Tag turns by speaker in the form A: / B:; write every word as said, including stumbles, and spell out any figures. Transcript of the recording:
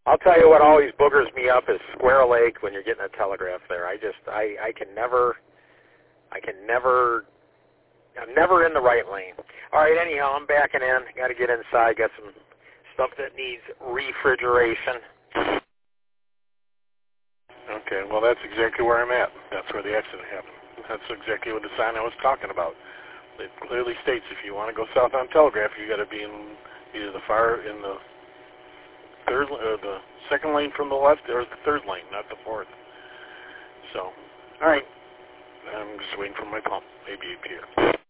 A: I'll tell you what always boogers me up is Square Lake when you're getting a telegraph there. I just, I, I can never, I can never, I'm never in the right lane. All right, anyhow, I'm backing in. Got to get inside. Got some stuff that needs refrigeration.
B: Okay, well, that's exactly where I'm at. That's where the accident happened. That's exactly what the sign I was talking about. It clearly states if you want to go south on Telegraph, you got to be in either the far in the third or the second lane from the left, or the third lane, not the fourth. So, all right, I'm just waiting for my pump, maybe up here.